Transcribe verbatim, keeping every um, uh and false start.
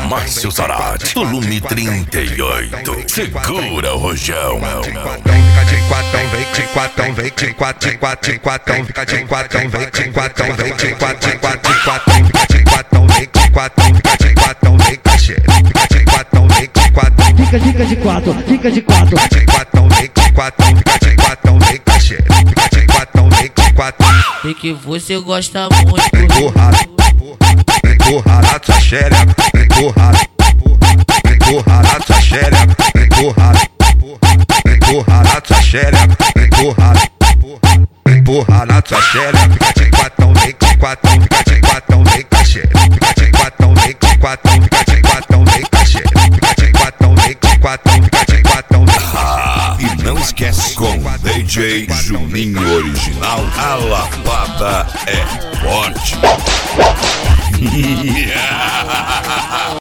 Márcio Zarate, volume trinta e oito. Segura o rojão. Fica de quatão, vem de quatão, vem de quatão, de quatão, de quatão, fica de quatão, vem de quatão, vem de quatão, de quatão, de quatão, fica de quatão, vem de quatão, fica de quatão, vem de fica de quatão, vem de quatão, fica fica de quatro, fica de quatro, fica de quatão, vem de quatão, fica de quatão, vem de fica de quatão, vem de quatão. Sei que você gosta muito. Vem empurrada, vem empurrada tua xereca, vem empurrada, vem empurrada tua xereca, vem empurrada, vem empurrada tua xereca, vem empurrada, vem empurrada tua xereca, fica de quatão, vem de quatão, fica de quatão, vem de fica de quatão, vem de quatão, fica de quatão, vem de fica de quatão, vem de quatão, fica de quatão. Ah, e não esquece, com D J Juninho Original, a lavada é forte.